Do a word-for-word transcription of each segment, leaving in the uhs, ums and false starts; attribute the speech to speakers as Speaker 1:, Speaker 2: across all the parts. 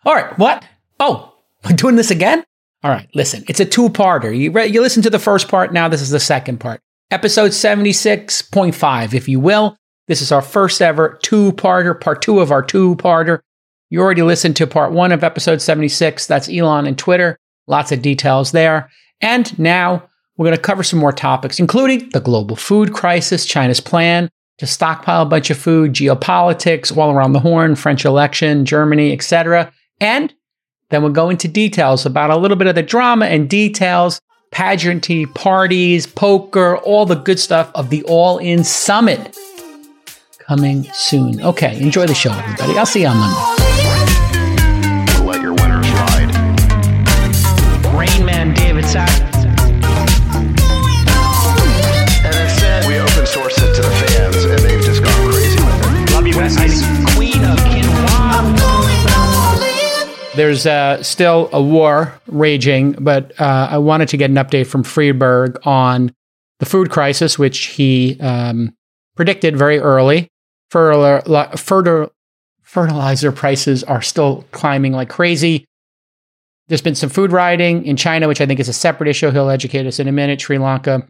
Speaker 1: All right, what? Oh, we're doing this again? All right, listen, it's a two-parter. You, re- you listen to the first part, now this is the second part. Episode seventy-six point five, if you will. This is our first ever two-parter, part two of our two-parter. You already listened to part one of episode seventy-six. That's Elon and Twitter. Lots of details there. And now we're going to cover some more topics, including the global food crisis, China's plan to stockpile a bunch of food, geopolitics, all around the horn, French election, Germany, et cetera. And then we'll go into details about a little bit of the drama and details, pageantry, parties, poker, all the good stuff of the All In Summit coming soon. Okay, enjoy the show, everybody. I'll see you on Monday.
Speaker 2: Let your winners ride.
Speaker 1: Rain Man David Sack.
Speaker 2: And instead, we open source it to the fans, and they've just gone crazy with it.
Speaker 1: Love you, Wesley. Queen of Quinoa. There's uh, still a war raging, but uh, I wanted to get an update from Friedberg on the food crisis, which he um, predicted very early. Fertil- fertil- fertilizer prices are still climbing like crazy. There's been some food rioting in China, which I think is a separate issue. He'll educate us in a minute. Sri Lanka.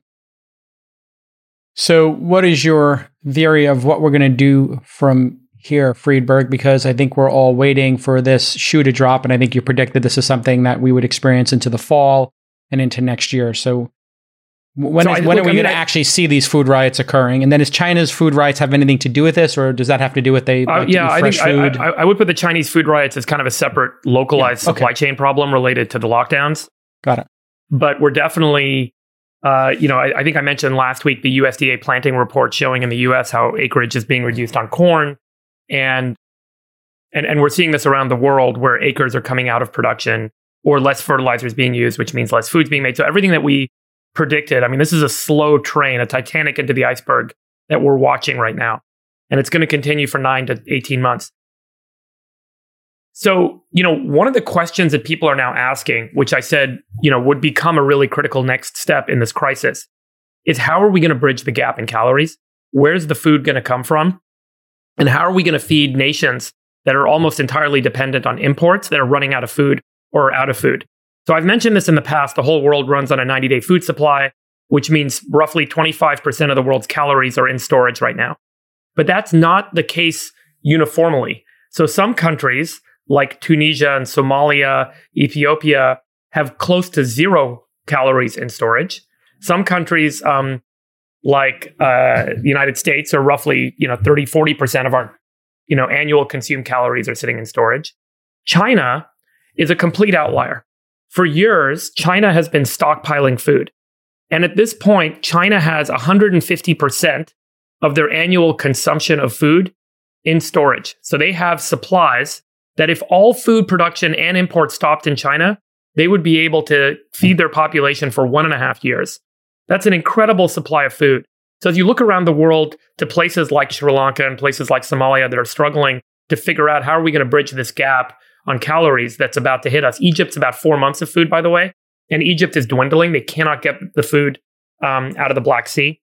Speaker 1: So what is your theory of what we're going to do from here, Friedberg? Because I think we're all waiting for this shoe to drop, and I think you predicted this is something that we would experience into the fall and into next year. So when,
Speaker 3: so
Speaker 1: is,
Speaker 3: I,
Speaker 1: when
Speaker 3: look,
Speaker 1: are we
Speaker 3: I mean,
Speaker 1: going to
Speaker 3: I,
Speaker 1: actually see these food riots occurring? And then, does China's food riots have anything to do with this, or does that have to do with they
Speaker 3: uh,
Speaker 1: like
Speaker 3: yeah, I
Speaker 1: fresh
Speaker 3: think
Speaker 1: food?
Speaker 3: I, I, I would put the Chinese food riots as kind of a separate localized
Speaker 1: Yeah, okay.
Speaker 3: supply chain problem related to the lockdowns.
Speaker 1: Got it.
Speaker 3: But we're definitely, uh, you know, I, I think I mentioned last week the U S D A planting report showing in the U S how acreage is being reduced on corn, and and and we're seeing this around the world where acres are coming out of production or less fertilizer is being used, which means less food's being made. So everything that we predicted, I mean, this is a slow train, a Titanic into the iceberg that we're watching right now. And it's going to continue for nine to eighteen months. So, you know, one of the questions that people are now asking, which I said, you know, would become a really critical next step in this crisis, is how are we going to bridge the gap in calories? Where's the food going to come from? And how are we going to feed nations that are almost entirely dependent on imports that are running out of food or out of food? So I've mentioned this in the past. The whole world runs on a ninety-day food supply, which means roughly twenty-five percent of the world's calories are in storage right now. But that's not the case uniformly. So some countries like Tunisia and Somalia, Ethiopia, have close to zero calories in storage. Some countries um, like uh, the United States are roughly, you know, thirty, forty percent of our, you know, annual consumed calories are sitting in storage. China is a complete outlier. For years, China has been stockpiling food. And at this point, China has one hundred fifty percent of their annual consumption of food in storage. So they have supplies that if all food production and import stopped in China, they would be able to feed their population for one and a half years. That's an incredible supply of food. So as you look around the world to places like Sri Lanka and places like Somalia that are struggling to figure out how are we going to bridge this gap on calories that's about to hit us. Egypt's about four months of food, by the way, and Egypt is dwindling. They cannot get the food um, out of the Black Sea.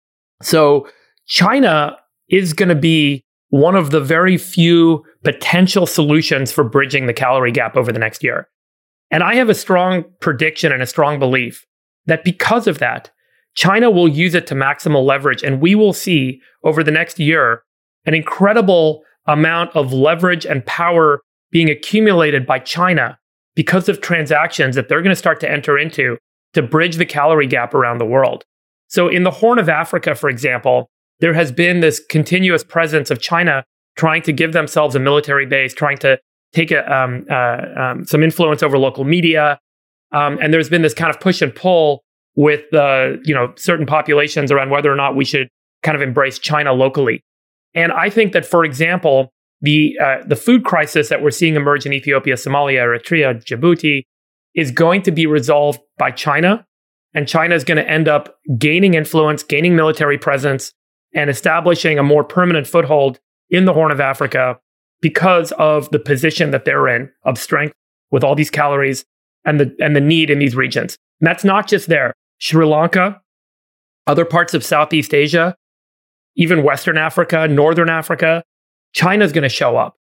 Speaker 3: So China is going to be one of the very few potential solutions for bridging the calorie gap over the next year. And I have a strong prediction and a strong belief that because of that, China will use it to maximal leverage, and we will see over the next year an incredible amount of leverage and power being accumulated by China because of transactions that they're going to start to enter into to bridge the calorie gap around the world. So in the Horn of Africa, for example, there has been this continuous presence of China trying to give themselves a military base, trying to take a, um, uh, um, some influence over local media. Um, and there's been this kind of push and pull with uh, you know, certain populations around whether or not we should kind of embrace China locally. And I think that, for example, the uh, the food crisis that we're seeing emerge in Ethiopia, Somalia, Eritrea, Djibouti is going to be resolved by China. And China is going to end up gaining influence, gaining military presence, and establishing a more permanent foothold in the Horn of Africa because of the position that they're in of strength with all these calories and the and the need in these regions. And that's not just there. Sri Lanka, other parts of Southeast Asia, even Western Africa, Northern Africa, China's going to show up.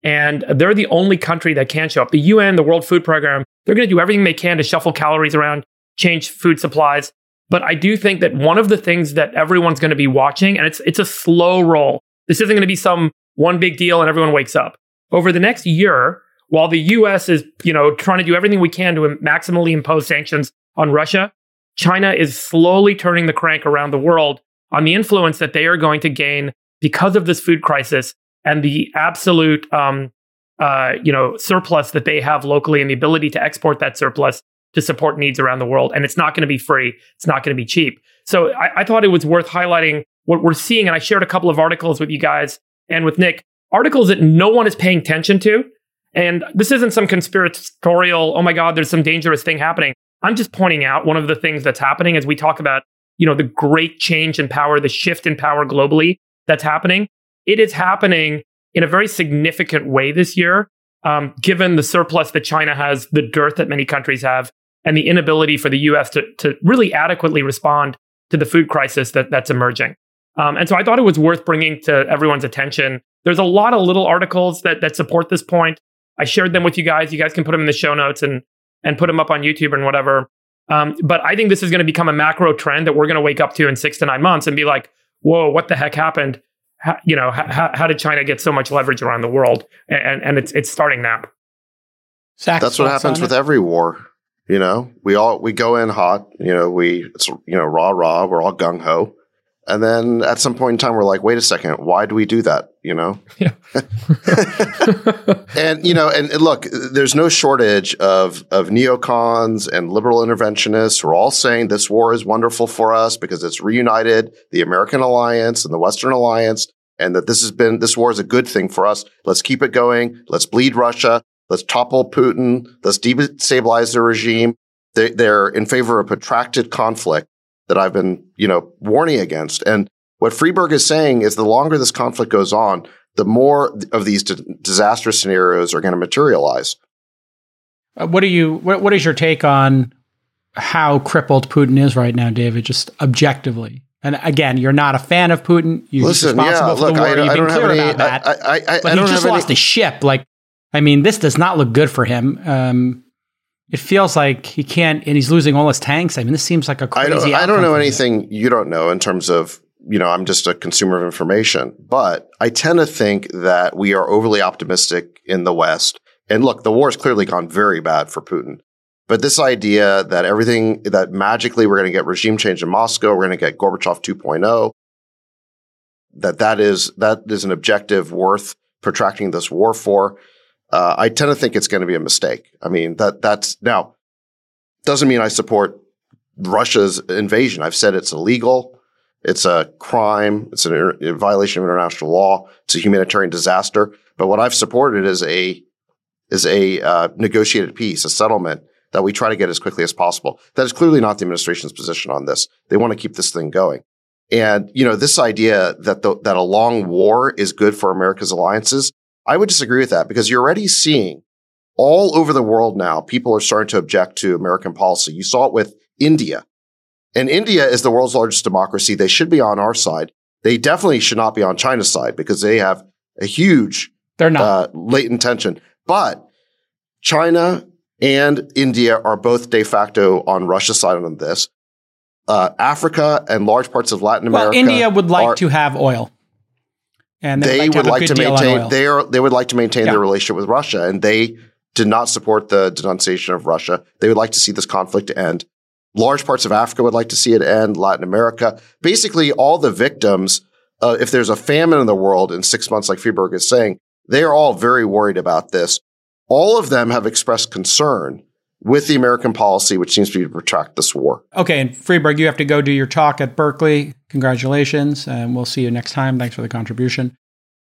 Speaker 3: And they're the only country that can show up. The U N, the World Food Program, they're going to do everything they can to shuffle calories around, change food supplies. But I do think that one of the things that everyone's going to be watching, and it's it's a slow roll. This isn't going to be some one big deal and everyone wakes up. Over the next year, while the U S is, you know, trying to do everything we can to maximally impose sanctions on Russia, China is slowly turning the crank around the world on the influence that they are going to gain because of this food crisis and the absolute, um, uh, you know, surplus that they have locally and the ability to export that surplus to support needs around the world. And it's not going to be free. It's not going to be cheap. So I, I thought it was worth highlighting what we're seeing. And I shared a couple of articles with you guys and with Nick, articles that no one is paying attention to. And this isn't some conspiratorial, oh my God, there's some dangerous thing happening. I'm just pointing out one of the things that's happening as we talk about, you know, the great change in power, the shift in power globally that's happening. It is happening in a very significant way this year, um, given the surplus that China has, the dearth that many countries have, and the inability for the U S to, to really adequately respond to the food crisis that, that's emerging. Um, and so I thought it was worth bringing to everyone's attention. There's a lot of little articles that that support this point. I shared them with you guys. You guys can put them in the show notes and and put them up on YouTube and whatever. Um, but I think this is going to become a macro trend that we're going to wake up to in six to nine months and be like, whoa, what the heck happened? How, you know, how, how did China get so much leverage around the world? And, and it's it's starting now.
Speaker 1: Zach,
Speaker 4: that's what happens with every war. You know, we all we go in hot. You know, we it's you know rah rah. We're all gung ho, and then at some point in time, we're like, wait a second, why do we do that? You know,
Speaker 3: yeah.
Speaker 4: and you know, and, and look, there's no shortage of of neocons and liberal interventionists who are all saying this war is wonderful for us because it's reunited the American alliance and the Western alliance, and that this has been this war is a good thing for us. Let's keep it going. Let's bleed Russia. Let's topple Putin. Let's destabilize the regime. They, they're in favor of protracted conflict that I've been, you know, warning against. And what Freeberg is saying is the longer this conflict goes on, the more of these d- disastrous scenarios are going to materialize.
Speaker 1: Uh, what do you? What, what is your take on how crippled Putin is right now, David? Just objectively. And again, you're not a fan of Putin. You're
Speaker 4: Listen,
Speaker 1: responsible
Speaker 4: yeah,
Speaker 1: for
Speaker 4: look,
Speaker 1: the war.
Speaker 4: I,
Speaker 1: You've
Speaker 4: I
Speaker 1: been
Speaker 4: don't
Speaker 1: clear
Speaker 4: have any,
Speaker 1: about that.
Speaker 4: I, I, I,
Speaker 1: but
Speaker 4: I don't
Speaker 1: he just
Speaker 4: have
Speaker 1: lost
Speaker 4: any,
Speaker 1: a ship. Like, I mean, this does not look good for him. Um, it feels like he can't, and he's losing all his tanks. I mean, this seems like a crazy.
Speaker 4: I don't, I don't
Speaker 1: outcome
Speaker 4: know
Speaker 1: for him.
Speaker 4: anything you don't know in terms of, you know, I'm just a consumer of information. But I tend to think that we are overly optimistic in the West. And look, the war has clearly gone very bad for Putin. But this idea that everything, that magically we're going to get regime change in Moscow, we're going to get Gorbachev two point oh, that that is that is an objective worth protracting this war for. Uh, I tend to think it's going to be a mistake. I mean, that that's now doesn't mean I support Russia's invasion. I've said it's illegal. It's a crime. It's an, a violation of international law. It's a humanitarian disaster. But what I've supported is a is a uh, negotiated peace, a settlement that we try to get as quickly as possible. That is clearly not the administration's position on this. They want to keep this thing going. And, you know, this idea that the, that a long war is good for America's alliances, I would disagree with that because you're already seeing all over the world now, people are starting to object to American policy. You saw it with India. And India is the world's largest democracy. They should be on our side. They definitely should not be on China's side because they have a huge
Speaker 1: They're not.
Speaker 4: Uh, latent tension. But China and India are both de facto on Russia's side on this. Uh, Africa and large parts of Latin
Speaker 1: Well,
Speaker 4: America.
Speaker 1: India would like
Speaker 4: are,
Speaker 1: to have oil. And
Speaker 4: they
Speaker 1: like
Speaker 4: would
Speaker 1: to
Speaker 4: like to maintain they are they would like to maintain
Speaker 1: Yeah.
Speaker 4: their relationship with Russia, and they did not support the denunciation of Russia. They would like to see this conflict end. Large parts of Africa would like to see it end. Latin America, basically all the victims. Uh, if there's a famine in the world in six months, like Freeberg is saying, they are all very worried about this. All of them have expressed concern with the American policy, which seems to be to protract this war.
Speaker 1: Okay, and Freeberg, you have to go do your talk at Berkeley. Congratulations, and we'll see you next time. Thanks for the contribution.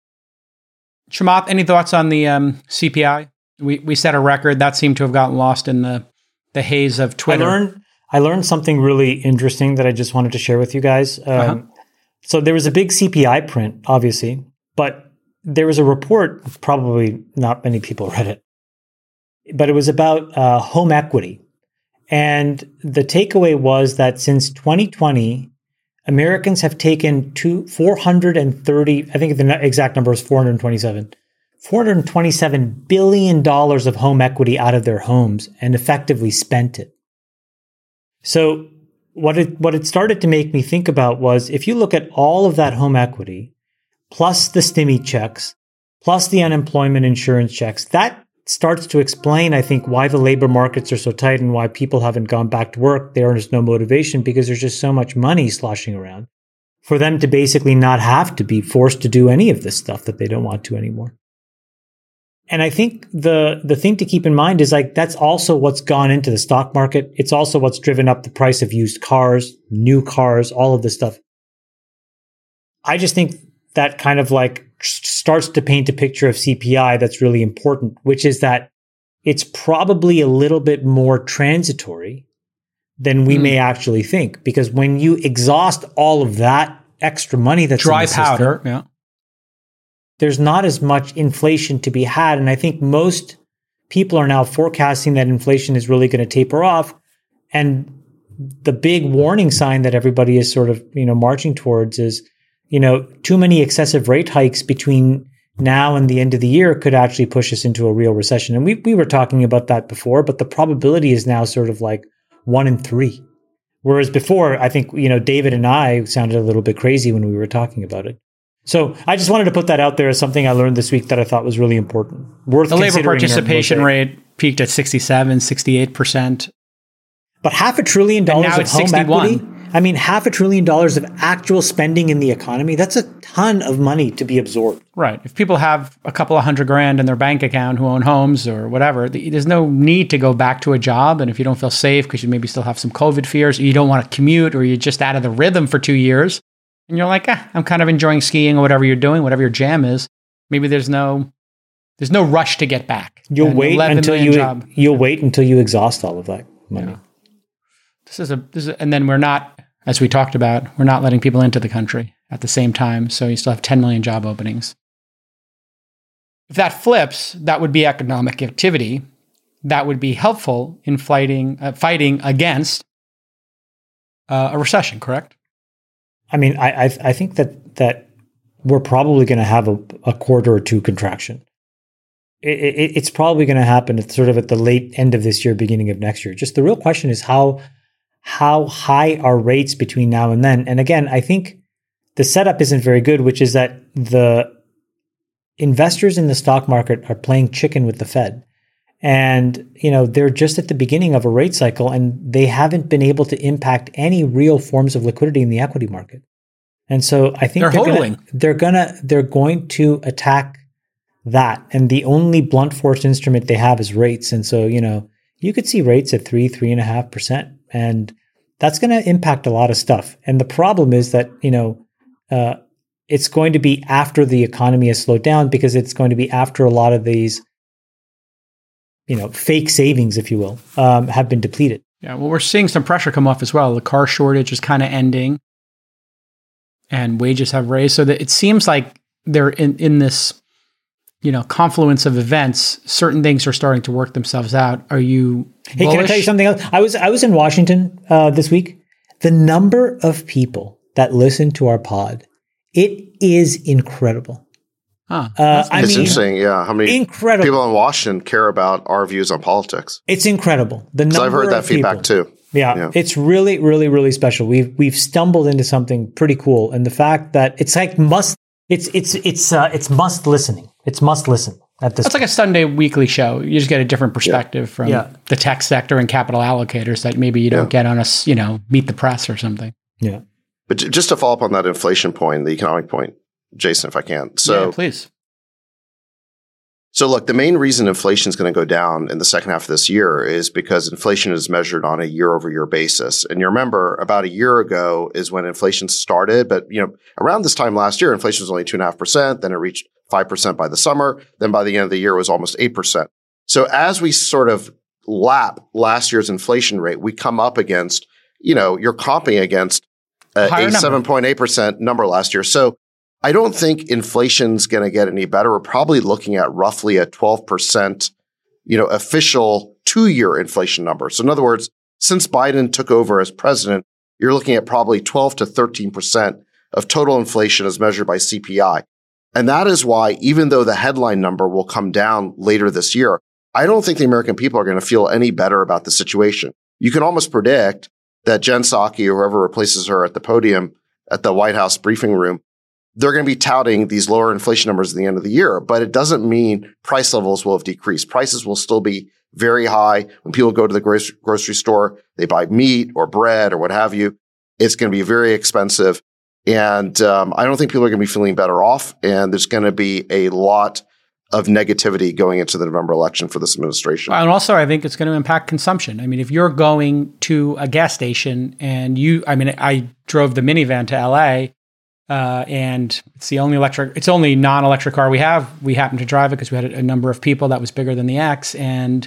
Speaker 1: Chamath, any thoughts on the um, C P I? We we set a record that seemed to have gotten lost in the the haze of Twitter.
Speaker 5: I learned I learned something really interesting that I just wanted to share with you guys. Um,
Speaker 1: Uh-huh.
Speaker 5: So there was a big C P I print, obviously, but there was a report. Probably not many people read it, but it was about uh, home equity. And the takeaway was that since twenty twenty, Americans have taken two, four hundred thirty, I think the exact number is four hundred twenty-seven, four hundred twenty-seven billion dollars of home equity out of their homes and effectively spent it. So what it what it started to make me think about was, if you look at all of that home equity, plus the stimmy checks, plus the unemployment insurance checks, that starts to explain, I think, why the labor markets are so tight and why people haven't gone back to work. There is no motivation because there's just so much money sloshing around for them to basically not have to be forced to do any of this stuff that they don't want to anymore. And I think the the thing to keep in mind is, like, that's also what's gone into the stock market. It's also what's driven up the price of used cars, new cars, all of this stuff. I just think that kind of like starts to paint a picture of C P I that's really important, which is that it's probably a little bit more transitory than we mm. may actually think. Because when you exhaust all of that extra money that's
Speaker 1: dry
Speaker 5: in the
Speaker 1: powder,
Speaker 5: system,
Speaker 1: yeah.
Speaker 5: there's not as much inflation to be had. And I think most people are now forecasting that inflation is really going to taper off. And the big warning sign that everybody is sort of, you know, marching towards is, you know, too many excessive rate hikes between now and the end of the year could actually push us into a real recession. And we we were talking about that before, but the probability is now sort of like one in three. Whereas before, I think, you know, David and I sounded a little bit crazy when we were talking about it. So I just wanted to put that out there as something I learned this week that I thought was really important. Worth
Speaker 1: the labor participation
Speaker 5: in
Speaker 1: rate peaked at sixty-seven, sixty-eight percent.
Speaker 5: But half a trillion dollars of home
Speaker 1: sixty-one.
Speaker 5: equity. I mean, half a trillion dollars of actual spending in the economy. That's a ton of money to be absorbed.
Speaker 1: Right. If people have a couple of hundred grand in their bank account who own homes or whatever, there's no need to go back to a job. And if you don't feel safe because you maybe still have some COVID fears, or you don't want to commute, or you're just out of the rhythm for two years, and you're like, ah, I'm kind of enjoying skiing or whatever you're doing, whatever your jam is, maybe there's no there's no rush to get back.
Speaker 5: You'll
Speaker 1: An
Speaker 5: wait until you
Speaker 1: job.
Speaker 5: you'll wait until you exhaust all of that money.
Speaker 1: Yeah. This is a this is a, and then we're not, as we talked about, we're not letting people into the country at the same time. So you still have ten million job openings. If that flips, that would be economic activity. That would be helpful in fighting uh, fighting against uh, a recession. Correct?
Speaker 5: I mean, I I, I think that that we're probably going to have a, a quarter or two contraction. It, it, it's probably going to happen at sort of at the late end of this year, beginning of next year. Just the real question is how. How high are rates between now and then? And again, I think the setup isn't very good, which is that the investors in the stock market are playing chicken with the Fed. And, you know, they're just at the beginning of a rate cycle, and they haven't been able to impact any real forms of liquidity in the equity market. And so I think
Speaker 1: they're
Speaker 5: they're
Speaker 1: hodling.
Speaker 5: Gonna, they're gonna they're going to attack that. And the only blunt force instrument they have is rates. And so, you know, you could see rates at three, three and a half percent. And that's going to impact a lot of stuff. And the problem is that, you know, uh, it's going to be after the economy has slowed down, because it's going to be after a lot of these, you know, fake savings, if you will, um, have been depleted.
Speaker 1: Yeah. Well, we're seeing some pressure come off as well. The car shortage is kind of ending and wages have raised. So that it seems like they're in, in this, you know, confluence of events. Certain things are starting to work themselves out. Are you
Speaker 5: Hey,
Speaker 1: bullish?
Speaker 5: Can I tell you something else? I was I was in Washington uh, this week. The number of people that listen to our pod, it is incredible.
Speaker 1: Huh.
Speaker 5: Uh, I
Speaker 4: it's
Speaker 5: mean,
Speaker 4: interesting, yeah. How many
Speaker 5: incredible.
Speaker 4: people in Washington care about our views on politics?
Speaker 5: It's incredible. The number
Speaker 4: So I've heard that
Speaker 5: of
Speaker 4: feedback
Speaker 5: people.
Speaker 4: too.
Speaker 5: Yeah,
Speaker 4: Yeah.
Speaker 5: it's really, really, really special. We've we've stumbled into something pretty cool, and the fact that it's like must it's it's it's uh, it's must listening. It's must listen at this.
Speaker 1: It's like a Sunday weekly show. You just get a different perspective
Speaker 4: Yeah.
Speaker 1: from
Speaker 5: Yeah.
Speaker 1: the tech sector and capital allocators that maybe you don't
Speaker 4: Yeah.
Speaker 1: get on a, s- you know, Meet the Press or something.
Speaker 5: Yeah.
Speaker 4: But j- just to follow up on that inflation point, the economic point, Jason, if I can. So
Speaker 1: yeah, please.
Speaker 4: So look, the main reason inflation is going to go down in the second half of this year is because inflation is measured on a year-over-year basis. And you remember about a year ago is when inflation started. But, you know, around this time last year, inflation was only two point five percent. Then it reached five percent by the summer. Then by the end of the year, it was almost eight percent. So as we sort of lap last year's inflation rate, we come up against, you know, you're comping against uh,
Speaker 1: Higher
Speaker 4: a
Speaker 1: number.
Speaker 4: seven point eight percent number last year. So I don't think inflation's going to get any better. We're probably looking at roughly a twelve percent, you know, official two-year inflation number. So in other words, since Biden took over as president, you're looking at probably twelve to thirteen percent of total inflation as measured by C P I. And that is why, even though the headline number will come down later this year, I don't think the American people are going to feel any better about the situation. You can almost predict that Jen Psaki or whoever replaces her at the podium at the White House briefing room, they're going to be touting these lower inflation numbers at the end of the year. But it doesn't mean price levels will have decreased. Prices will still be very high. When people go to the grocery, grocery store, they buy meat or bread or what have you. It's going to be very expensive. And um, I don't think people are going to be feeling better off. And there's going to be a lot of negativity going into the November election for this administration.
Speaker 1: And also, I think it's going to impact consumption. I mean, if you're going to a gas station and you, I mean, I drove the minivan to L A uh, and it's the only electric, it's only non-electric car we have. We happened to drive it because we had a, a number of people that was bigger than the X. And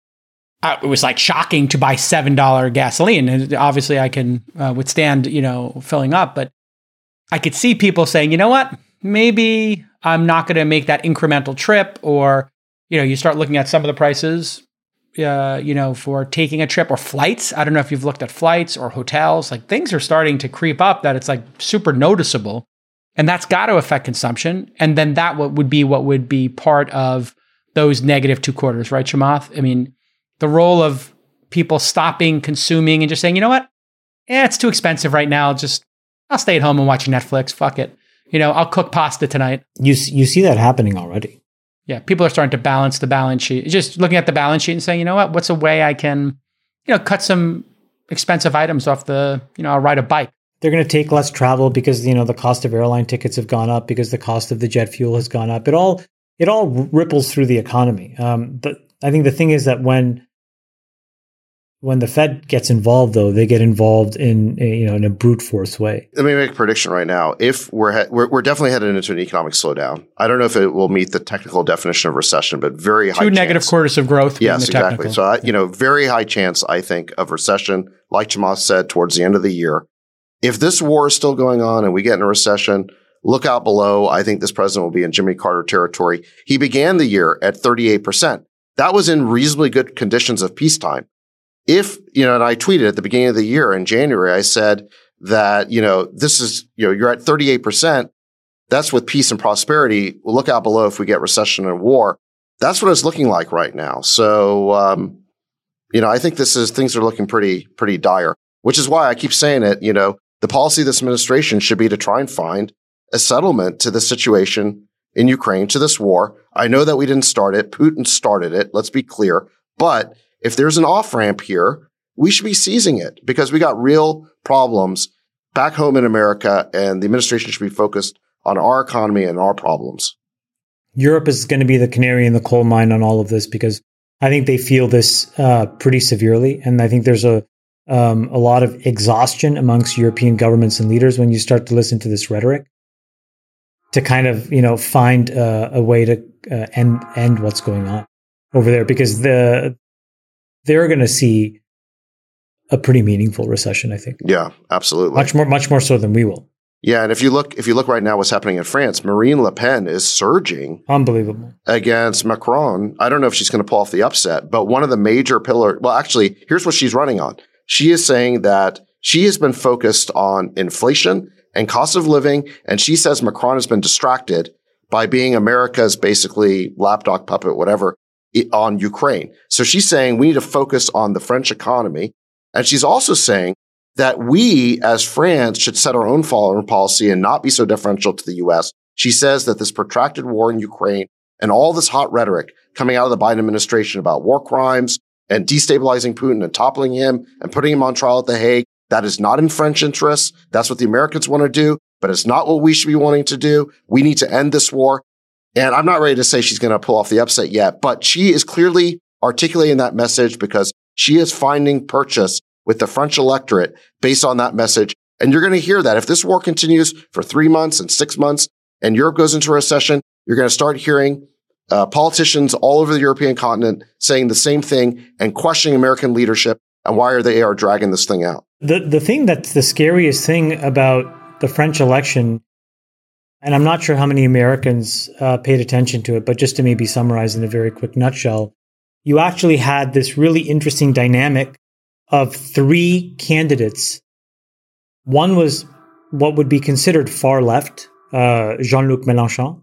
Speaker 1: I, it was like shocking to buy seven dollars gasoline. And obviously I can uh, withstand, you know, filling up, but I could see people saying, you know what, maybe I'm not going to make that incremental trip. Or, you know, you start looking at some of the prices, uh, you know, for taking a trip or flights. I don't know if you've looked at flights or hotels, like things are starting to creep up that it's like super noticeable. And that's got to affect consumption. And then that what would be what would be part of those negative two quarters, right, Chamath? I mean, the role of people stopping consuming and just saying, you know what, yeah, it's too expensive right now. Just I'll stay at home and watch Netflix. Fuck it. You know, I'll cook pasta tonight.
Speaker 5: You you see that happening already.
Speaker 1: Yeah, people are starting to balance the balance sheet. Just looking at the balance sheet and saying, you know what, what's a way I can, you know, cut some expensive items off the, you know, I'll ride a bike.
Speaker 5: They're going to take less travel because, you know, the cost of airline tickets have gone up because the cost of the jet fuel has gone up. It all it all ripples through the economy. Um, but I think the thing is that when When the Fed gets involved, though, they get involved in, you know, in a brute force way.
Speaker 4: Let me make a prediction right now. If we're he- we're, we're definitely headed into an economic slowdown. I don't know if it will meet the technical definition of recession, but very high
Speaker 1: Two
Speaker 4: chance.
Speaker 1: negative quarters of growth.
Speaker 4: Yes,
Speaker 1: the
Speaker 4: exactly.
Speaker 1: technical.
Speaker 4: So, I, you know, very high chance, I think, of recession, like Chamath said, towards the end of the year. If this war is still going on and we get in a recession, look out below. I think this president will be in Jimmy Carter territory. He began the year at thirty-eight percent. That was in reasonably good conditions of peacetime. If, you know, and I tweeted at the beginning of the year in January, I said that, you know, this is, you know, you're at thirty-eight percent. That's with peace and prosperity. We'll look out below if we get recession and war. That's what it's looking like right now. So, um, you know, I think this is, things are looking pretty, pretty dire, which is why I keep saying it. You know, the policy of this administration should be to try and find a settlement to the situation in Ukraine, to this war. I know that we didn't start it. Putin started it. Let's be clear. But if there's an off-ramp here, we should be seizing it because we got real problems back home in America, and the administration should be focused on our economy and our problems.
Speaker 5: Europe is going to be the canary in the coal mine on all of this because I think they feel this uh, pretty severely. And I think there's a um, a lot of exhaustion amongst European governments and leaders when you start to listen to this rhetoric to kind of, you know, find uh, a way to uh, end, end what's going on over there because the they're going to see a pretty meaningful recession, I think.
Speaker 4: Yeah, absolutely.
Speaker 5: Much more, much more so than we will.
Speaker 4: Yeah, and if you look, if you look right now, what's happening in France, Marine Le Pen is surging,
Speaker 5: unbelievable,
Speaker 4: against Macron. I don't know if she's going to pull off the upset, but one of the major pillars. Well, actually, here's what she's running on. She is saying that she has been focused on inflation and cost of living, and she says Macron has been distracted by being America's basically lapdog puppet, whatever, on Ukraine. So she's saying we need to focus on the French economy. And she's also saying that we as France should set our own foreign policy and not be so deferential to the U S. She says that this protracted war in Ukraine and all this hot rhetoric coming out of the Biden administration about war crimes and destabilizing Putin and toppling him and putting him on trial at The Hague, that is not in French interests. That's what the Americans want to do, but it's not what we should be wanting to do. We need to end this war. And I'm not ready to say she's going to pull off the upset yet, but she is clearly articulating that message because she is finding purchase with the French electorate based on that message. And you're going to hear that if this war continues for three months and six months and Europe goes into a recession, you're going to start hearing uh, politicians all over the European continent saying the same thing and questioning American leadership and why are they are dragging this thing out.
Speaker 5: The the thing that's the scariest thing about the French election, and I'm not sure how many Americans uh, paid attention to it, but just to maybe summarize in a very quick nutshell, you actually had this really interesting dynamic of three candidates. One was what would be considered far left, uh, Jean-Luc Mélenchon.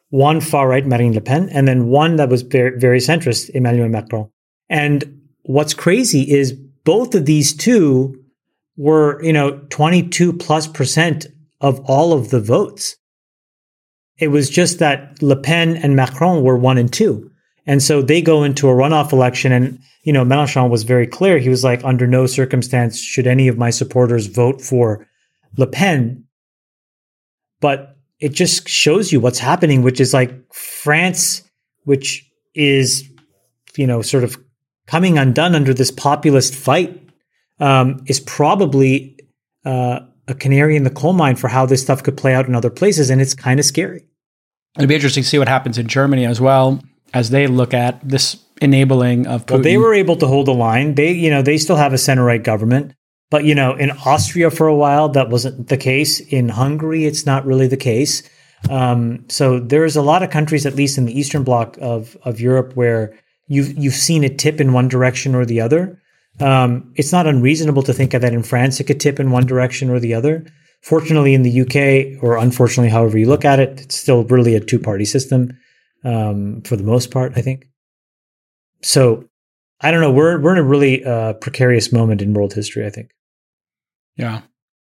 Speaker 5: one far right, Marine Le Pen, and then one that was very, very centrist, Emmanuel Macron. And what's crazy is both of these two were, you know, twenty-two plus percent of all of the votes. It was just that Le Pen and Macron were one and two. And so they go into a runoff election, and, you know, Mélenchon was very clear. He was like, under no circumstance should any of my supporters vote for Le Pen. But it just shows you what's happening, which is like France, which is, you know, sort of coming undone under this populist fight, um, is probably uh, a canary in the coal mine for how this stuff could play out in other places. And it's kind of scary.
Speaker 1: It'll be interesting to see what happens in Germany as well, as they look at this enabling of Putin.
Speaker 5: Well, they were able to hold the line. They, you know, they still have a center-right government. But, you know, in Austria for a while, that wasn't the case. In Hungary, it's not really the case. Um, so there's a lot of countries, at least in the Eastern Bloc of, of Europe, where you've, you've seen it tip in one direction or the other. Um, it's not unreasonable to think that in France, it could tip in one direction or the other. Fortunately, in the U K, or unfortunately, however you look at it, it's still really a two-party system. Um, for the most part, I think. So, I don't know. We're we're in a really uh, precarious moment in world history, I think.
Speaker 1: Yeah.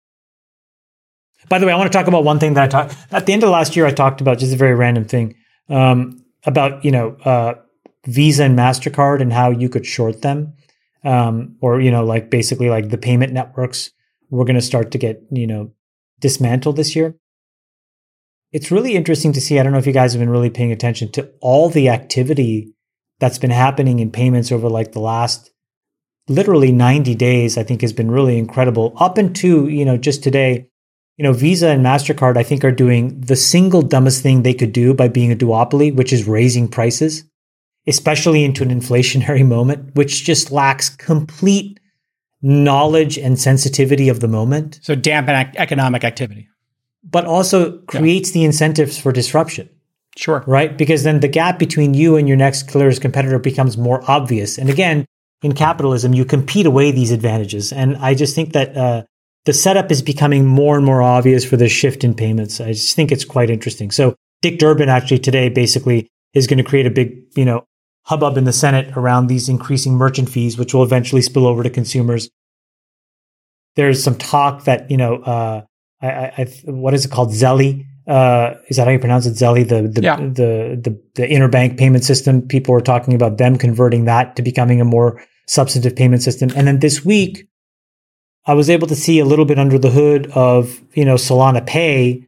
Speaker 5: By the way, I want to talk about one thing that I talked at the end of last year. I talked about just a very random thing um, about you know uh, Visa and MasterCard and how you could short them, um, or you know like basically like the payment networks were going to start to get you know dismantled this year. It's really interesting to see. I don't know if you guys have been really paying attention to all the activity that's been happening in payments over like the last literally ninety days. I think has been really incredible. Up into, you know, just today, you know, Visa and MasterCard, I think, are doing the single dumbest thing they could do by being a duopoly, which is raising prices, especially into an inflationary moment, which just lacks complete knowledge and sensitivity of the moment.
Speaker 1: So dampen ec- economic activity.
Speaker 5: But also creates yeah. the incentives for disruption.
Speaker 1: Sure.
Speaker 5: Right? Because then the gap between you and your next clearest competitor becomes more obvious. And again, in capitalism, you compete away these advantages. And I just think that uh, the setup is becoming more and more obvious for the shift in payments. I just think it's quite interesting. So Dick Durbin actually today basically is going to create a big, you know, hubbub in the Senate around these increasing merchant fees, which will eventually spill over to consumers. There's some talk that, you know, uh, I, I, what is it called? Zelly. Uh, is that how you pronounce it? Zelly, the the,
Speaker 1: yeah.
Speaker 5: the the the interbank payment system. People are talking about them converting that to becoming a more substantive payment system. And then this week, I was able to see a little bit under the hood of, you know, Solana Pay.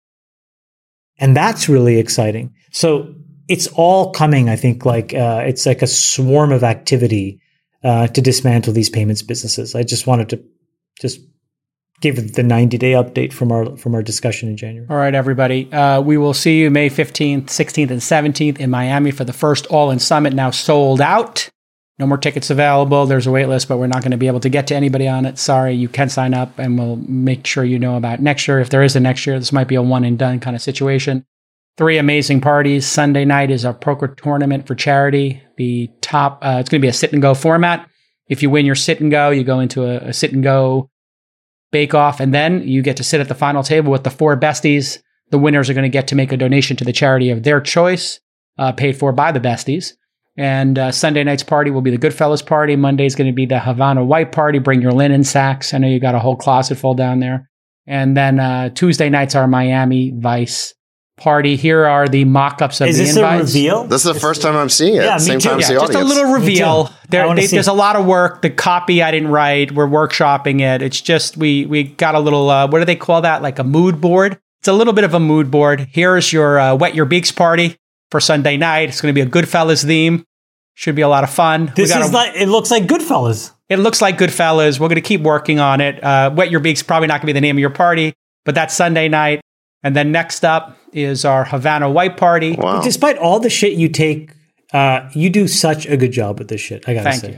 Speaker 5: And that's really exciting. So it's all coming, I think, like uh, it's like a swarm of activity uh, to dismantle these payments businesses. I just wanted to just give the ninety-day update from our from our discussion in January.
Speaker 1: All right, everybody. Uh, we will see you May fifteenth, sixteenth, and seventeenth in Miami for the first All-In Summit, now sold out. No more tickets available. There's a wait list, but we're not going to be able to get to anybody on it. Sorry, you can sign up, and we'll make sure you know about next year. If there is a next year, this might be a one-and-done kind of situation. Three amazing parties. Sunday night is our poker tournament for charity. The top, uh, it's going to be a sit-and-go format. If you win your sit-and-go, you go into a, a sit-and-go bake-off, and then you get to sit at the final table with the four besties. The winners are going to get to make a donation to the charity of their choice, uh, paid for by the besties. And uh, Sunday night's party will be the Goodfellas party. Monday is going to be the Havana White party. Bring your linen sacks. I know you got a whole closet full down there. And then uh, Tuesday night's our Miami Vice party. Here are the mock-ups of
Speaker 5: is
Speaker 1: the
Speaker 5: this
Speaker 1: invites.
Speaker 5: a reveal?
Speaker 4: This is the first time I'm seeing it.
Speaker 5: Yeah, me
Speaker 4: Same
Speaker 5: too.
Speaker 4: time as
Speaker 1: Yeah,
Speaker 4: the
Speaker 1: just
Speaker 4: audience.
Speaker 1: a little reveal. There, they,
Speaker 5: see.
Speaker 1: there's a lot of work. The copy I didn't write. We're workshopping it. It's just we we got a little. Uh, what do they call that? Like a mood board. It's a little bit of a mood board. Here's your uh, Wet Your Beaks party for Sunday night. It's going to be a Goodfellas theme. Should be a lot of fun.
Speaker 5: This
Speaker 1: is
Speaker 5: a, like it looks like Goodfellas.
Speaker 1: It looks like Goodfellas. We're going to keep working on it. Uh, Wet Your Beaks probably not going to be the name of your party, but that's Sunday night. And then next up is our Havana White party.
Speaker 4: Wow.
Speaker 5: Despite all the shit you take, uh, you do such a good job with this shit. I gotta
Speaker 1: Thank
Speaker 5: say.
Speaker 1: you.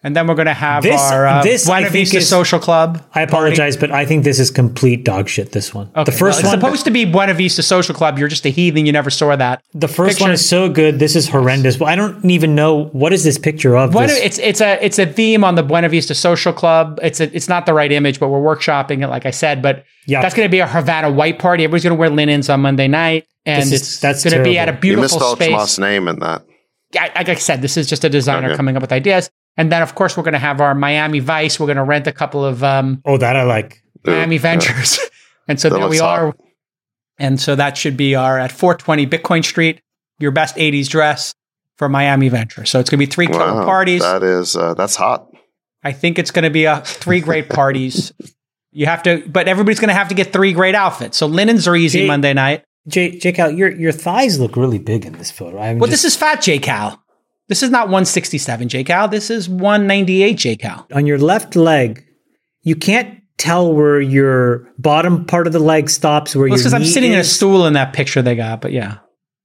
Speaker 1: And then we're going to have
Speaker 5: This-
Speaker 1: our uh,
Speaker 5: this, I
Speaker 1: Buena
Speaker 5: think,
Speaker 1: Vista
Speaker 5: is-
Speaker 1: Social Club.
Speaker 5: I apologize, but I think this is complete dog shit, this one.
Speaker 1: Okay,
Speaker 5: the first
Speaker 1: well,
Speaker 5: one
Speaker 1: it's supposed to be Buena Vista Social Club. You're just a heathen. You never saw that.
Speaker 5: The first
Speaker 1: picture.
Speaker 5: one is so good. This is horrendous. Well, I don't even know what is this picture of.
Speaker 1: Buena,
Speaker 5: this?
Speaker 1: it's it's a it's a theme on the Buena Vista Social Club. It's a, it's not the right image, but we're workshopping it, like I said. But
Speaker 5: Yeah.
Speaker 1: that's going to be a Havana white party. Everybody's going to wear linens on Monday night, and
Speaker 5: This is-
Speaker 1: it's
Speaker 5: that's
Speaker 1: going to be at a
Speaker 5: terrible.
Speaker 4: You
Speaker 1: beautiful
Speaker 4: misspelled
Speaker 1: space.
Speaker 4: Schmoss' name in that.
Speaker 1: Yeah, like I said, this is just a designer
Speaker 4: Okay.
Speaker 1: coming up with ideas. And then, of course, we're going to have our Miami Vice. We're going to rent a couple of um,
Speaker 5: Oh, that I like.
Speaker 1: Miami
Speaker 4: Yeah.
Speaker 1: Ventures. and so
Speaker 4: That
Speaker 1: there we
Speaker 4: looks hot.
Speaker 1: are. And so that should be our at four twenty Bitcoin Street, your best eighties dress for Miami Venture. So it's going to be three total
Speaker 4: Wow,
Speaker 1: parties.
Speaker 4: That is uh, that's hot.
Speaker 1: I think it's going to be a three great parties. You have to, but everybody's going to have to get three great outfits. So linens are easy
Speaker 5: Jay-
Speaker 1: Monday night.
Speaker 5: J, J Cal, your your thighs look really big in this photo. I'm
Speaker 1: Well,
Speaker 5: just,
Speaker 1: this is fat J Cal. This is not one sixty-seven J Cal. This is one ninety-eight J Cal.
Speaker 5: on your left leg. You can't tell where your bottom part of the leg stops. Where
Speaker 1: Well,
Speaker 5: your
Speaker 1: because I'm
Speaker 5: knee
Speaker 1: sitting in a
Speaker 5: is,
Speaker 1: stool in that picture they got, but yeah.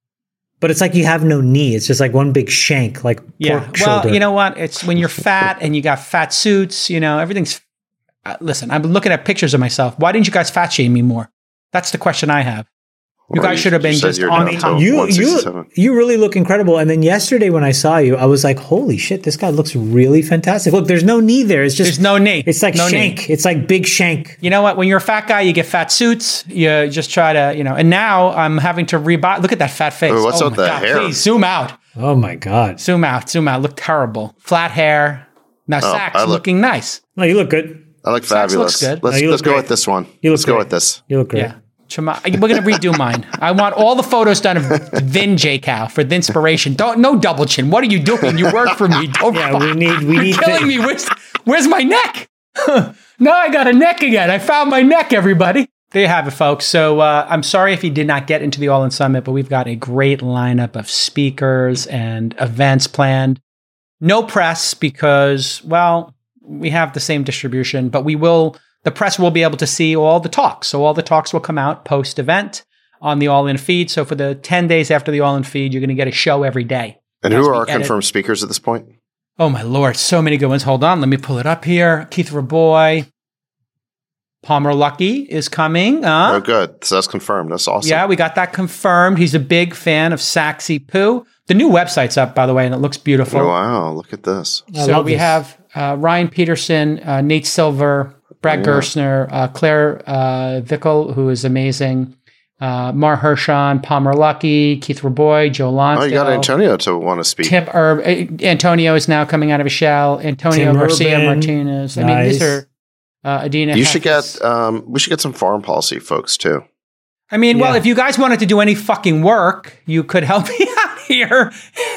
Speaker 5: but it's like you have no knee. It's just like one big shank, like
Speaker 1: Yeah.
Speaker 5: pork
Speaker 1: Well,
Speaker 5: shoulder.
Speaker 1: you know what? It's when you're fat and you got fat suits, you know, everything's. Uh, listen, I'm looking at pictures of myself. Why didn't you guys fat shame me more? That's the question I have. You
Speaker 4: Well,
Speaker 1: guys should have been
Speaker 4: said
Speaker 1: just
Speaker 4: you're
Speaker 1: on
Speaker 4: down
Speaker 1: the
Speaker 4: to
Speaker 5: you you
Speaker 4: 167.
Speaker 5: you really look incredible. And then yesterday when I saw you, I was like, "Holy shit, this guy looks really fantastic." Look, there's no knee there. It's just
Speaker 1: There's no knee.
Speaker 5: It's like
Speaker 1: No knee.
Speaker 5: shank. It's like big shank.
Speaker 1: You know what? When you're a fat guy, you get fat suits. You just try to, you know. And now I'm having to rebuy. Look at that fat face.
Speaker 4: Ooh, what's
Speaker 1: oh
Speaker 4: up
Speaker 1: my
Speaker 4: with that
Speaker 1: God,
Speaker 4: hair?
Speaker 1: Please zoom out.
Speaker 5: Oh my god!
Speaker 1: Zoom out. Zoom out. Look terrible. Flat hair. Now
Speaker 4: Oh,
Speaker 1: Sachs
Speaker 4: I look-
Speaker 1: looking nice.
Speaker 5: No, you look good.
Speaker 4: I look
Speaker 1: Sax looks
Speaker 4: fabulous.
Speaker 1: good.
Speaker 4: Let's
Speaker 5: No, you
Speaker 4: let's
Speaker 5: look
Speaker 4: go
Speaker 5: great.
Speaker 4: with this one.
Speaker 5: You look
Speaker 4: let's go
Speaker 5: great.
Speaker 4: with this.
Speaker 5: You look great.
Speaker 1: Yeah. Chama- We're going to redo mine. I want all the photos done of Vin J Cal for the inspiration. Don't no double chin. What are you doing? You work for me. Don't
Speaker 5: Yeah,
Speaker 1: fuck.
Speaker 5: we need we
Speaker 1: You're
Speaker 5: need
Speaker 1: killing
Speaker 5: to-
Speaker 1: me. Where's where's my neck? Now I got a neck again. I found my neck, everybody. There you have it, folks. So uh, I'm sorry if you did not get into the All In Summit, but we've got a great lineup of speakers and events planned. No press because, well, we have the same distribution, but we will, the press will be able to see all the talks. So all the talks will come out post-event on the All In feed. So for the ten days after the All In feed, you're going to get a show every day.
Speaker 4: And
Speaker 1: As
Speaker 4: who
Speaker 1: we
Speaker 4: are our
Speaker 1: edit.
Speaker 4: confirmed speakers at this point?
Speaker 1: Oh my Lord, so many good ones. Hold on, let me pull it up here. Keith Raboy, Palmer Luckey is coming. Uh,
Speaker 4: Oh, good. So that's confirmed. That's awesome.
Speaker 1: Yeah, we got that confirmed. He's a big fan of Saxy Poo. The new website's up, by the way, and it looks beautiful.
Speaker 4: Oh, wow. Look at this.
Speaker 5: I
Speaker 1: So
Speaker 5: love
Speaker 1: we
Speaker 5: this.
Speaker 1: have uh, Ryan Peterson, uh, Nate Silver, Brad
Speaker 4: Yeah.
Speaker 1: Gerstner, uh, Claire uh, Vickel, who is amazing, uh, Mar Hershon, Palmer Luckey, Keith Raboy, Joe
Speaker 4: Oh,
Speaker 1: Lonsdale.
Speaker 4: you got Antonio to want to speak.
Speaker 1: Tim Erb, uh, Antonio is now coming out of his shell. Antonio
Speaker 5: Tim
Speaker 1: Garcia
Speaker 5: Urban.
Speaker 1: Martinez. I mean, these
Speaker 5: Nice.
Speaker 1: are uh, Adina.
Speaker 4: You should
Speaker 1: Hefes.
Speaker 4: get. Um, we should get some foreign policy folks too.
Speaker 1: I mean, well,
Speaker 5: Yeah.
Speaker 1: if you guys wanted to do any fucking work, you could help me out here.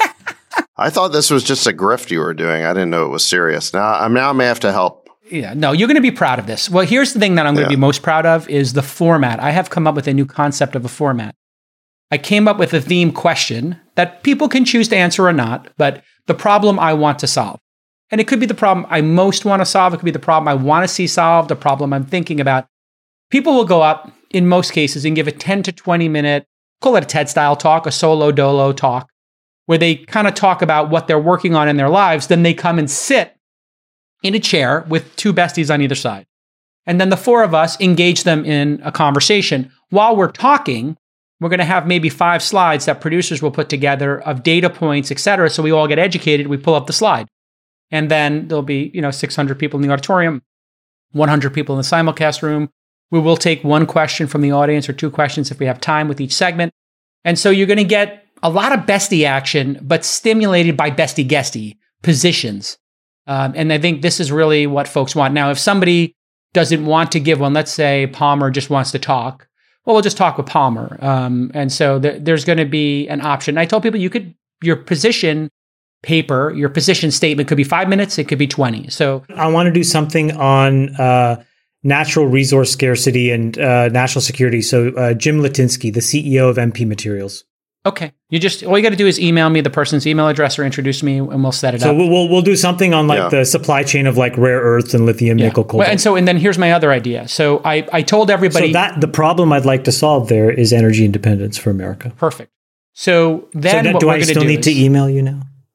Speaker 4: I thought this was just a grift you were doing. I didn't know it was serious. Now, I now I may have to help.
Speaker 1: Yeah, no, you're going to be proud of this. Well, here's the thing that I'm going to
Speaker 4: Yeah.
Speaker 1: be most proud of is the format. I have come up with a new concept of a format. I came up with a theme question that people can choose to answer or not, but the problem I want to solve. And it could be the problem I most want to solve. It could be the problem I want to see solved, the problem I'm thinking about. People will go up in most cases and give a ten to twenty minute, call it a TED style talk, a solo dolo talk, where they kind of talk about what they're working on in their lives. Then they come and sit in a chair with two besties on either side. And then the four of us engage them in a conversation. While we're talking, we're going to have maybe five slides that producers will put together of data points, et cetera. So we all get educated. We pull up the slide. And then there'll be, you know, six hundred people in the auditorium, one hundred people in the simulcast room. We will take one question from the audience or two questions if we have time with each segment. And so you're going to get a lot of bestie action, but stimulated by bestie guesty positions. Um, and I think this is really what folks want. Now, if somebody doesn't want to give one, let's say Palmer just wants to talk, well, we'll just talk with Palmer. Um, and so th- there's going to be an option. I told people you could, your position paper, your position statement could be five minutes, it could be twenty. So
Speaker 5: I want to do something on uh, natural resource scarcity and uh, national security. So uh, Jim Latinsky, the C E O of M P Materials.
Speaker 1: okay, you just all you got to do is email me the person's email address or introduce me, and we'll set it
Speaker 5: So
Speaker 1: up.
Speaker 5: we'll, we'll we'll do something on like
Speaker 4: Yeah.
Speaker 5: the supply chain of like rare earths and lithium,
Speaker 1: Yeah.
Speaker 5: nickel,
Speaker 1: Well,
Speaker 5: cobalt.
Speaker 1: and so and then here's my other idea. So I I told everybody
Speaker 5: so that the problem I'd like to solve there is energy independence for America.
Speaker 1: perfect. So then
Speaker 5: so
Speaker 1: what
Speaker 5: do
Speaker 1: we're
Speaker 5: I
Speaker 1: going to
Speaker 5: still
Speaker 1: do
Speaker 5: need
Speaker 1: is,
Speaker 5: to email you now?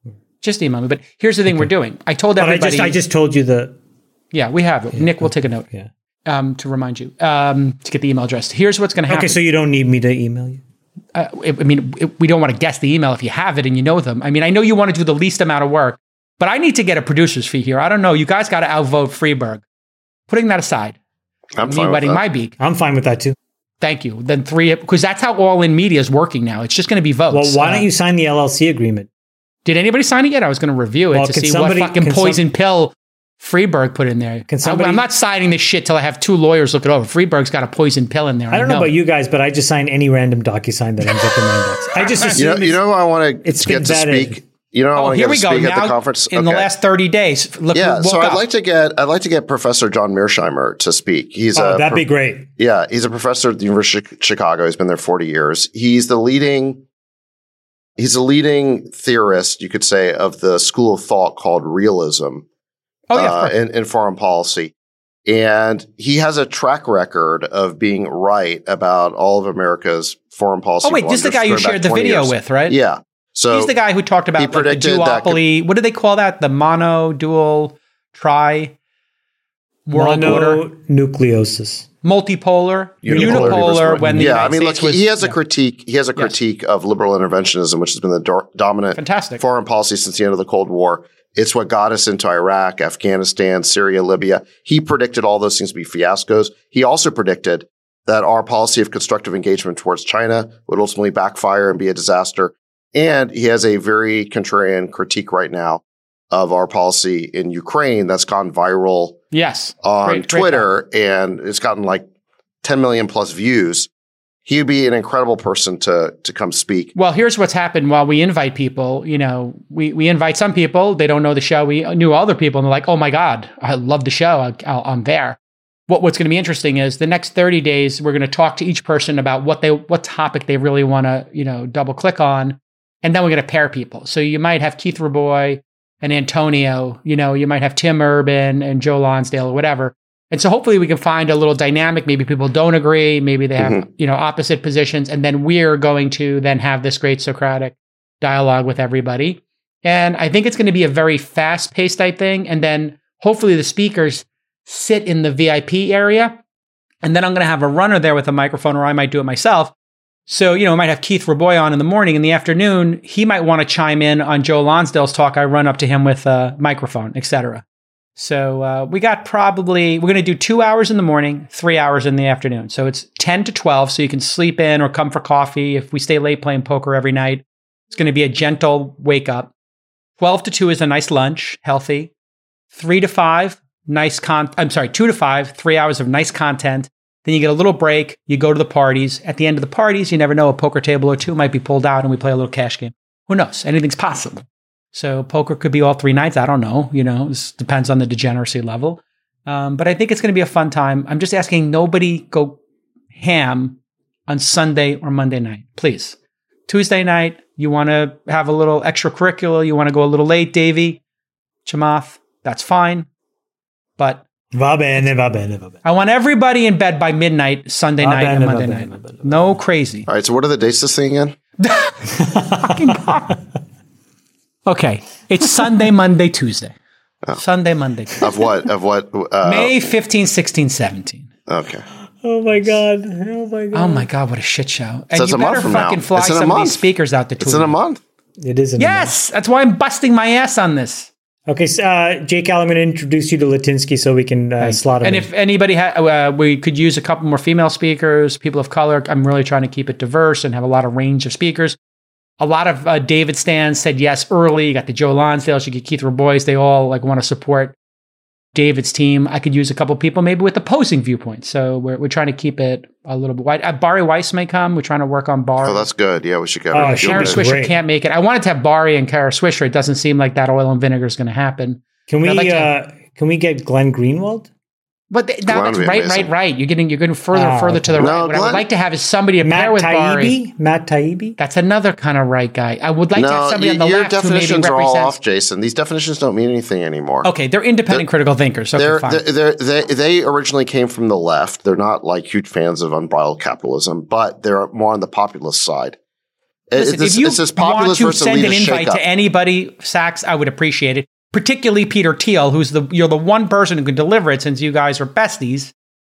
Speaker 1: Just email me. But here's the thing we're doing. I told
Speaker 5: But I
Speaker 1: everybody.
Speaker 5: just, I just told you the.
Speaker 1: yeah, we have it. Nick will take a note
Speaker 5: Yeah.
Speaker 1: um, to remind you um, to get the email address. Here's what's going to happen.
Speaker 5: Okay, so you don't need me to email you.
Speaker 1: Uh, I mean, it, we don't want to guess the email if you have it and you know them. I mean, I know you want to do the least amount of work, but I need to get a producer's fee here. I don't know. You guys got to outvote Freeberg. Putting that aside,
Speaker 4: I'm
Speaker 1: me
Speaker 4: fine with
Speaker 1: wetting
Speaker 4: that.
Speaker 1: my beak.
Speaker 5: I'm fine with that too.
Speaker 1: Thank you. Then three, because that's how all in media is working now. It's just going to be votes.
Speaker 5: Well, why
Speaker 1: Uh,
Speaker 5: don't you sign the L L C agreement?
Speaker 1: Did anybody sign it yet? I was going to review it
Speaker 5: Well,
Speaker 1: to
Speaker 5: can
Speaker 1: see
Speaker 5: somebody-
Speaker 1: what fucking
Speaker 5: can some-
Speaker 1: poison pill Freeberg put in there.
Speaker 5: Can somebody-
Speaker 1: I'm not signing this shit till I have two lawyers look it over. Freeberg's got a poison pill in there.
Speaker 5: I don't know about you guys, but I just sign any random DocuSign that ends up in my inbox. I just assume
Speaker 4: You know,
Speaker 5: it's-
Speaker 4: you know, I want to
Speaker 5: it's
Speaker 4: get
Speaker 5: been
Speaker 4: to
Speaker 5: vetted.
Speaker 4: speak. You know, I
Speaker 1: Oh,
Speaker 4: want to
Speaker 1: here
Speaker 4: get
Speaker 1: we
Speaker 4: to
Speaker 1: go.
Speaker 4: speak at
Speaker 1: Now,
Speaker 4: the conference.
Speaker 1: in the
Speaker 4: Okay.
Speaker 1: last thirty days, look,
Speaker 4: Yeah,
Speaker 1: who
Speaker 4: so
Speaker 1: woke
Speaker 4: I'd
Speaker 1: up.
Speaker 4: like to get I'd like to get Professor John Mearsheimer to speak. He's
Speaker 5: Oh,
Speaker 4: a
Speaker 5: that'd
Speaker 4: pro-
Speaker 5: be great.
Speaker 4: yeah, he's a professor at the University of Chicago. He's been there forty years. He's the leading he's a leading theorist, you could say, of the school of thought called realism
Speaker 1: Oh, yeah.
Speaker 4: uh,
Speaker 1: perfect.
Speaker 4: in, in foreign policy. And he has a track record of being right about all of America's foreign policy.
Speaker 1: Oh, wait, this is the
Speaker 4: blunders
Speaker 1: guy you
Speaker 4: going back
Speaker 1: shared the
Speaker 4: twenty
Speaker 1: video
Speaker 4: years.
Speaker 1: with, right?
Speaker 4: Yeah. So
Speaker 1: He's the guy who talked about
Speaker 4: he
Speaker 1: like, the
Speaker 4: predicted that could-
Speaker 1: duopoly. What do they call that? The mono, dual, tri, world order,
Speaker 5: Mononucleosis.
Speaker 1: multipolar,
Speaker 4: Unipolar
Speaker 1: unipolar. When the
Speaker 4: yeah,
Speaker 1: United
Speaker 4: I mean, look,
Speaker 1: States was,
Speaker 4: he has a
Speaker 1: yeah.
Speaker 4: critique. He has a
Speaker 1: Yes.
Speaker 4: critique of liberal interventionism, which has been the do- dominant
Speaker 1: Fantastic.
Speaker 4: foreign policy since the end of the Cold War. It's what got us into Iraq, Afghanistan, Syria, Libya. He predicted all those things to be fiascos. He also predicted that our policy of constructive engagement towards China would ultimately backfire and be a disaster. And he has a very contrarian critique right now of our policy in Ukraine that's gone viral
Speaker 1: Yes.
Speaker 4: on
Speaker 1: Great- great
Speaker 4: Twitter, and it's gotten like ten million plus views. He'd be an incredible person to to come speak.
Speaker 1: Well, here's what's happened while we invite people. You know, we, we invite some people, they don't know the show. We knew other people, and they're like, oh my God, I love the show. I, I'll, I'm there. What, what's going to be interesting is the next thirty days, we're going to talk to each person about what they what topic they really want to, you know, double click on. And then we're going to pair people. So you might have Keith Raboy and Antonio, you know, you might have Tim Urban and Joe Lonsdale or whatever. And so hopefully we can find a little dynamic. Maybe people don't agree. Maybe they have,
Speaker 4: Mhm.
Speaker 1: you know, opposite positions. And then we're going to then have this great Socratic dialogue with everybody. And I think it's going to be a very fast paced type thing. And then hopefully the speakers sit in the V I P area. And then I'm going to have a runner there with a microphone, or I might do it myself. So, you know, I might have Keith Raboy on in the morning. In the afternoon, he might want to chime in on Joe Lonsdale's talk. I run up to him with a microphone, et cetera. So uh, we got probably, we're going to do two hours in the morning, three hours in the afternoon. So it's ten to twelve. So you can sleep in or come for coffee. If we stay late playing poker every night, it's going to be a gentle wake up. twelve to two is a nice lunch, healthy. Three to five, nice con, I'm sorry, two to five, three hours of nice content. Then you get a little break. You go to the parties. At the end of the parties, you never know, a poker table or two might be pulled out and we play a little cash game. Who knows? Anything's possible. So poker could be all three nights. I don't know. You know, this depends on the degeneracy level. Um, but I think it's going to be a fun time. I'm just asking nobody go ham on Sunday or Monday night, please. Tuesday night, you want to have a little extracurricular. You want to go a little late, Davey, Chamath. That's fine. But
Speaker 5: Va bene, va bene, va bene.
Speaker 1: I want everybody in bed by midnight, Sunday
Speaker 5: Va
Speaker 1: night
Speaker 5: bene,
Speaker 1: and
Speaker 5: va
Speaker 1: Monday
Speaker 5: bene,
Speaker 1: night.
Speaker 5: va bene.
Speaker 1: No crazy.
Speaker 4: All right, so what are the dates this thing again?
Speaker 1: Fucking God. Okay. It's Sunday, Monday, Tuesday. Sunday, Monday, Tuesday.
Speaker 4: Of what? Of what? Uh,
Speaker 1: May fifteenth, sixteenth, seventeenth.
Speaker 4: Okay.
Speaker 5: Oh my God. Oh my God.
Speaker 1: Oh my God, what a shit show. And
Speaker 4: So it's
Speaker 1: you
Speaker 4: a month
Speaker 1: better
Speaker 4: from now.
Speaker 1: fucking fly
Speaker 4: It's in a
Speaker 1: some of
Speaker 4: month.
Speaker 1: these speakers out to
Speaker 4: It's in a month.
Speaker 5: It is in
Speaker 1: Yes, that's why I'm busting my ass on this.
Speaker 5: Okay, so, uh, Jake, I'm going to introduce you to Latinsky so we can uh, slot him
Speaker 1: And
Speaker 5: in.
Speaker 1: if anybody, ha- uh, we could use a couple more female speakers, people of color. I'm really trying to keep it diverse and have a lot of range of speakers. A lot of uh, David stands said yes early. You got the Joe Lonsdale, you get Keith Raboy. They all like want to support David's team. I could use a couple people maybe with opposing viewpoints. So we're we're trying to keep it a little bit wide. Uh, Barry Weiss may come. We're trying to work on Barry.
Speaker 4: Oh, that's good. Yeah, we should go.
Speaker 5: Oh,
Speaker 4: You'll
Speaker 5: sure.
Speaker 1: Kara
Speaker 4: be-
Speaker 5: Sure.
Speaker 1: Swisher
Speaker 5: great.
Speaker 1: can't make it. I wanted to have Barry and Kara Swisher. It doesn't seem like that oil and vinegar is going to happen.
Speaker 5: Can we
Speaker 1: I'd like to-
Speaker 5: uh, can we get Glenn Greenwald?
Speaker 1: But th- now
Speaker 4: Glenn
Speaker 1: that's
Speaker 4: would be
Speaker 1: right,
Speaker 4: amazing.
Speaker 1: right, right. You're getting you're getting further and
Speaker 5: Ah,
Speaker 1: further to the
Speaker 4: okay.
Speaker 1: right.
Speaker 4: No,
Speaker 1: What I would
Speaker 4: Glenn-
Speaker 1: like to have is somebody to pair
Speaker 5: Matt
Speaker 1: with Barry.
Speaker 5: Taibbi? Matt Taibbi?
Speaker 1: That's another kind of right guy. I would like to have
Speaker 4: No,
Speaker 1: somebody
Speaker 4: y-
Speaker 1: on the
Speaker 4: your
Speaker 1: left who maybe
Speaker 4: definitions are all
Speaker 1: represents.
Speaker 4: off, Jason. These definitions don't mean anything anymore.
Speaker 1: Okay, they're independent critical thinkers. Okay,
Speaker 4: They're,
Speaker 1: fine.
Speaker 4: they're, they're, they they originally came from the left. They're not like huge fans of unbridled capitalism, but they're more on the populist side.
Speaker 1: Listen,
Speaker 4: it's,
Speaker 1: if you
Speaker 4: it's this
Speaker 1: want
Speaker 4: populist
Speaker 1: to
Speaker 4: versus
Speaker 1: send an
Speaker 4: elitist
Speaker 1: invite
Speaker 4: shakeup.
Speaker 1: to anybody, Sachs, I would appreciate it. Particularly Peter Thiel, who's the you're the one person who can deliver it since you guys are besties.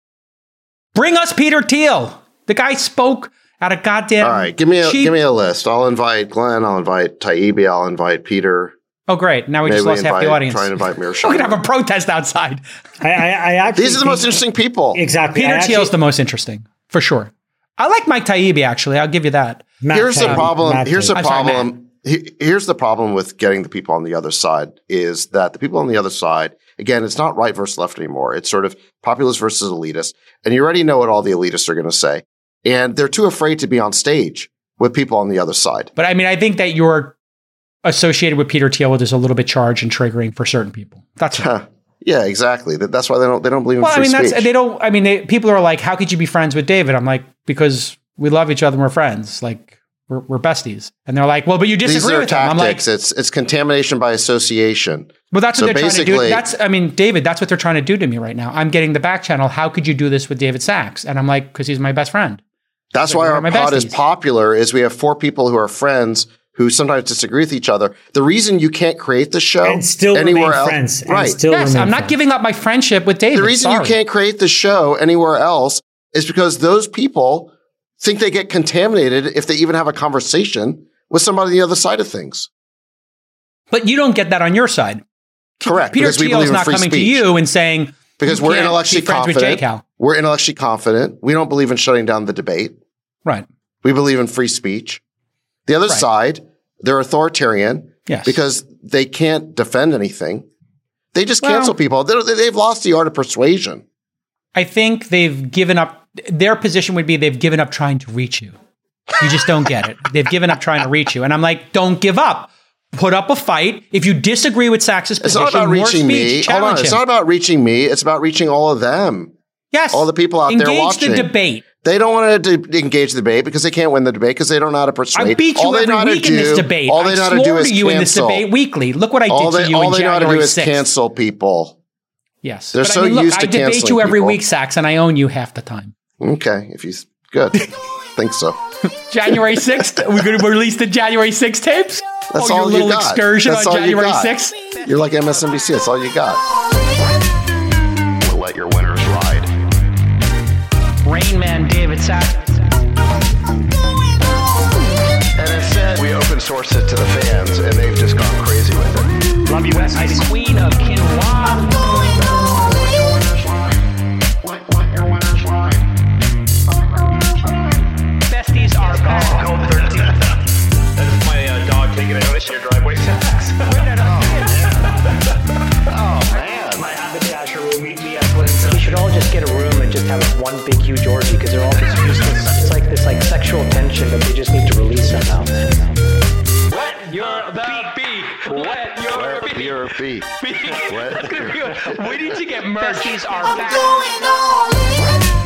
Speaker 1: Bring us Peter Thiel. The guy spoke at a goddamn.
Speaker 4: All right, give me a
Speaker 1: cheap-
Speaker 4: give me a list. I'll invite Glenn. I'll invite Taibbi. I'll invite Peter.
Speaker 1: Oh, great! Now we
Speaker 4: Maybe
Speaker 1: just lost half
Speaker 4: invite,
Speaker 1: the audience.
Speaker 4: Try and invite Mir.
Speaker 1: We're gonna have a protest outside.
Speaker 5: I, I, I actually
Speaker 4: These are the
Speaker 5: think-
Speaker 4: most interesting people.
Speaker 5: Exactly.
Speaker 1: Peter
Speaker 5: I
Speaker 1: Thiel's
Speaker 5: actually-
Speaker 1: the most interesting, for sure. I like Mike Taibbi, actually. I'll give you that.
Speaker 5: Matt
Speaker 4: Here's the
Speaker 5: Taibbi,
Speaker 4: problem.
Speaker 5: Matt
Speaker 4: Here's the
Speaker 5: Taibbi.
Speaker 1: I'm sorry,
Speaker 4: problem. He- Here's the problem with getting the people on the other side is that the people on the other side, again, it's not right versus left anymore. It's sort of populist versus elitist. And you already know what all the elitists are going to say. And they're too afraid to be on stage with people on the other side.
Speaker 1: But I mean, I think that you're associated with Peter Thiel, which is a little bit charged and triggering for certain people. That's right.
Speaker 4: Yeah, exactly. That- That's why they don't they don't believe in
Speaker 1: Well, I
Speaker 4: free
Speaker 1: mean, that's
Speaker 4: speech.
Speaker 1: they don't. I mean, they, people are like, "How could you be friends with David?" I'm like, because we love each other and we're friends. Like we're, we're besties. And they're like, "Well, but you
Speaker 4: These
Speaker 1: disagree
Speaker 4: are
Speaker 1: with him." I'm like,
Speaker 4: tactics. it's it's contamination by association.
Speaker 1: "Well, that's what
Speaker 4: So
Speaker 1: they're trying to do."
Speaker 4: basically-
Speaker 1: That's, I mean, David, that's what they're trying to do to me right now. I'm getting the back channel. How could you do this with David Sachs? And I'm like, because he's my best friend.
Speaker 4: That's
Speaker 1: Like,
Speaker 4: why
Speaker 1: we're
Speaker 4: our
Speaker 1: my
Speaker 4: pod is
Speaker 1: besties.
Speaker 4: popular. Is we have four people who are friends who sometimes disagree with each other. The reason you can't create the show
Speaker 5: And still
Speaker 4: anywhere
Speaker 5: remain
Speaker 4: else,
Speaker 5: friends. And
Speaker 4: right?
Speaker 5: still
Speaker 1: Yes,
Speaker 5: remain
Speaker 1: I'm not
Speaker 5: friends.
Speaker 1: giving up my friendship with David.
Speaker 4: The reason
Speaker 1: Sorry.
Speaker 4: you can't create the show anywhere else is because those people think they get contaminated if they even have a conversation with somebody on the other side of things.
Speaker 1: But you don't get that on your side.
Speaker 4: Correct.
Speaker 1: Peter
Speaker 4: because we
Speaker 1: Thiel's
Speaker 4: believe in
Speaker 1: not
Speaker 4: free
Speaker 1: coming
Speaker 4: speech.
Speaker 1: to you and saying,
Speaker 4: Because
Speaker 1: you
Speaker 4: we're
Speaker 1: can't
Speaker 4: intellectually
Speaker 1: be friends with
Speaker 4: confident.
Speaker 1: J-Cal.
Speaker 4: We're intellectually confident. We don't believe in shutting down the debate.
Speaker 1: Right.
Speaker 4: We believe in free speech. The other
Speaker 1: Right.
Speaker 4: side, they're authoritarian
Speaker 1: Yes.
Speaker 4: because they can't defend anything. They just
Speaker 1: Well-
Speaker 4: cancel people. They're, they've lost the art of persuasion.
Speaker 1: I think they've given up. Their position would be they've given up trying to reach you. You just don't get it. They've given up trying to reach you. And I'm like, don't give up. Put up a fight. If you disagree with Sachs's
Speaker 4: It's
Speaker 1: position,
Speaker 4: not about
Speaker 1: more
Speaker 4: reaching me.
Speaker 1: speech,
Speaker 4: Hold on.
Speaker 1: challenge
Speaker 4: It's
Speaker 1: him.
Speaker 4: not about reaching me. It's about reaching all of them.
Speaker 1: Yes.
Speaker 4: all the people out there
Speaker 1: Engage
Speaker 4: watching.
Speaker 1: the debate.
Speaker 4: They don't want to de- engage the debate because they can't win the debate because they don't know how to persuade.
Speaker 1: I beat
Speaker 4: all
Speaker 1: you
Speaker 4: they know how
Speaker 1: every
Speaker 4: to
Speaker 1: week in this
Speaker 4: do-
Speaker 1: debate.
Speaker 4: All they
Speaker 1: I
Speaker 4: know how to
Speaker 1: swore
Speaker 4: do is
Speaker 1: to you in this
Speaker 4: cancel.
Speaker 1: debate weekly. Look what I
Speaker 4: all
Speaker 1: did
Speaker 4: they,
Speaker 1: to you
Speaker 4: all
Speaker 1: in
Speaker 4: they know how to do
Speaker 1: January
Speaker 4: is
Speaker 1: sixth.
Speaker 4: cancel people.
Speaker 1: Yes.
Speaker 4: They're
Speaker 1: But
Speaker 4: so
Speaker 1: I mean, look,
Speaker 4: used to
Speaker 1: I debate
Speaker 4: canceling
Speaker 1: you every
Speaker 4: people.
Speaker 1: week, Sachs, and I own you half the time.
Speaker 4: Okay, if you good, think so.
Speaker 1: January sixth, we're going to release the January sixth tapes?
Speaker 4: That's
Speaker 1: oh,
Speaker 4: all
Speaker 1: your
Speaker 4: you
Speaker 1: little
Speaker 4: got.
Speaker 1: excursion
Speaker 4: That's
Speaker 1: on
Speaker 4: all you
Speaker 1: January
Speaker 4: got.
Speaker 1: sixth?
Speaker 4: You're like M S N B C. That's all you got.
Speaker 2: We'll let your winners ride.
Speaker 1: Rain Man David Sachs.
Speaker 2: And instead, we open source it to the fans, and they've just gone crazy with it.
Speaker 1: Love you, West. The Queen of Quinoa. Besties are back.
Speaker 3: That is my uh, dog taking a notice in your driveway.
Speaker 6: We should all just get a room and just have one big huge orgy because they're all just useless. It's like this like sexual tension that they just need to release somehow.
Speaker 3: Wet your the beak. Wet your
Speaker 2: Let your feet.
Speaker 3: beak.
Speaker 2: Let your
Speaker 3: We need to get merch.
Speaker 1: Besties are
Speaker 7: I'm
Speaker 1: back.
Speaker 7: going all in.